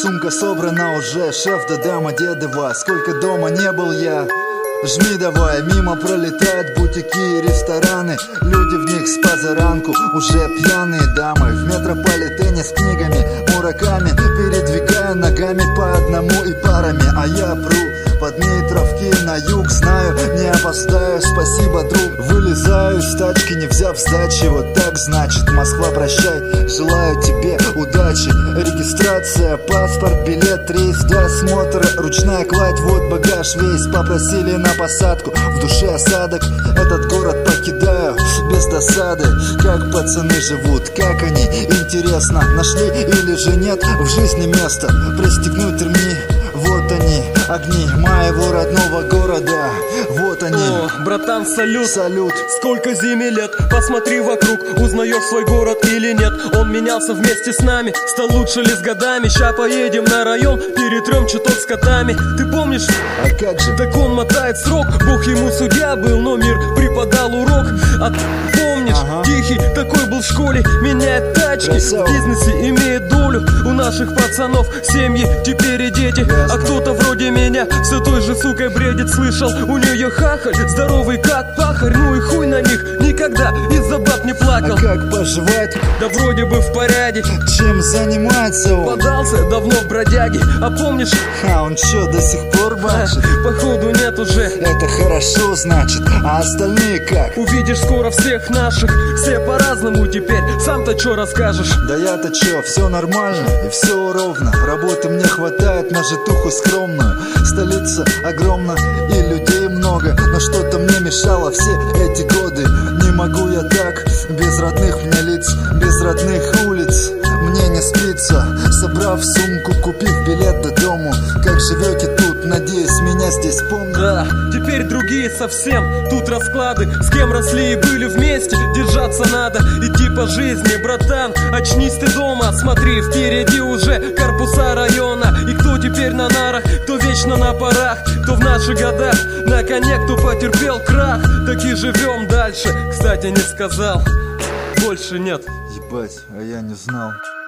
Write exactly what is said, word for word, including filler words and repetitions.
сумка собрана уже, шеф до дома Дедова. Сколько дома не был я, жми давай. Мимо пролетают бутики и рестораны, люди в них с позаранку уже пьяные дамы. В метрополитене с книгами, мураками, передвигая ногами по одному и парами. А я пру под Дмитровки на юг, знаю, не опоздаю, спасибо, друг. Вылезаю из тачки, не взяв сдачи, вот так значит. Москва, прощай, желаю тебе удачи. Регистрация, паспорт, билет, рейс, досмотр, ручная кладь, вот багаж весь. Попросили на посадку, в душе осадок, этот город покидаю без досады. Как пацаны живут, как они, интересно, нашли или же нет в жизни место пристегнуть ремни. Вот они, огни моего родного города, вот они. О, братан, салют, салют. Сколько зиме лет, посмотри вокруг, узнаешь свой город или нет. Он менялся вместе с нами, стал лучше ли с годами. Ща поедем на район, перетрем чуток с котами. Ты помнишь? А как же? Так он мотает срок, Бог ему судья был, но мир преподал урок. А ты помнишь? Ага. Тихий такой был в школе, меняет тачки, красава. В бизнесе имеет долю. У наших пацанов семьи, теперь и дети. Ясно. А кто-то вроде меня все той же сукой бредит. Слышал, у нее хахаль, здоровый как пахарь. Ну и хуй на них, никогда из-за баб не плакал. А как поживает? Да вроде бы в порядке. Чем занимается он? Подался давно в бродяги. А помнишь? А он чё, до сих пор бачит? Походу нет уже. Это хорошо, значит, а остальные как? Увидишь скоро всех наших, все по-разному теперь. Сам-то чё расскажешь? Да я-то чё, все нормально и все ровно. Работы мне хватает на житуху скромную. Столица огромна и людей много, но что-то мне мешало все эти годы. Не могу я так, без родных мне лиц, без родных улиц мне не спится. Собрав сумку, купив билет до дому. Как живете тут, надеюсь, меня здесь помнят. Да, теперь другие совсем, тут расклады. С кем росли и были вместе, держаться надо. Идти по жизни, братан, очнись ты дома. Смотри, впереди уже корпуса района. И кто теперь на нарах, кто вечно на парах, кто в наших годах на коне, кто потерпел крах. Так и живем дальше, кстати, не сказал, больше нет. Ебать, а я не знал.